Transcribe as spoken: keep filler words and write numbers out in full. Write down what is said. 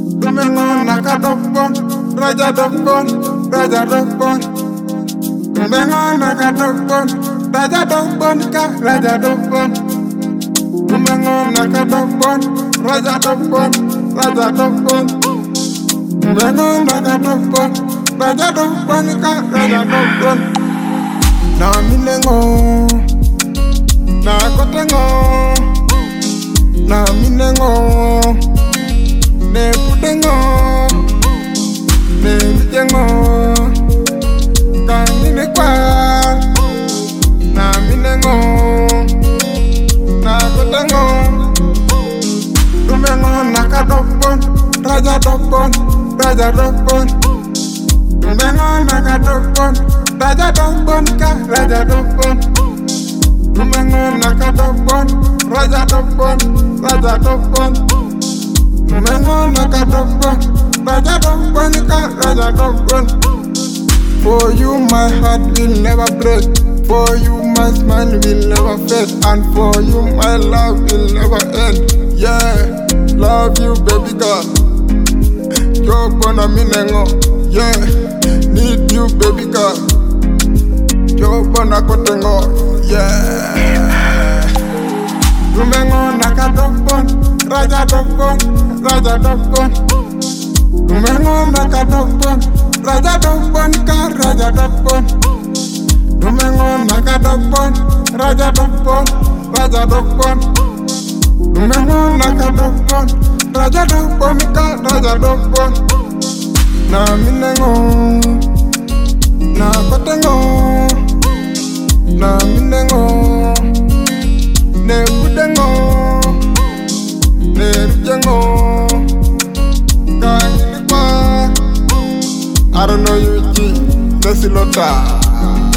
Tumengon nakadokon, raja dokon, raja dokon. Tumengon nakadokon, raja dokon ka, raja dokon. Tumengon nakadokon, raja dokon, raja dokon. Tumengon nakadokon, raja dokon ka, raja dokon. Na minengo, na kotengo, na minengo. Ne putengo, ne lijengo, kanine kwa, na minengo, na kotengo. Tumengo nakadokon, raja dokon, raja dokon. Tumengo nakadokon, raja dokon ka, raja dokon. Tumengo nakadokon, raja dokon, raja dokon. Tumengon nakadokon, raja dokon ka, raja dokon. For you my heart will never break, for you my smile will never fade, and for you my love will never end. Yeah, love you baby girl. Yo bona minengo, yeah, need you baby girl. Yo bona kotengo, yeah. Tumengon nakadokon, raja dokon, raja dokon. Tumengon nakadokon, raja dokon ka, raja dokon. Tumengon nakadokon, raja dokon, raja dokon. Tumengon nakadokon, raja dokon ka, raja dokon. Na minengo, na kotengo, na minengo, ne putengo. I don't know you, G. Let's see, Lota.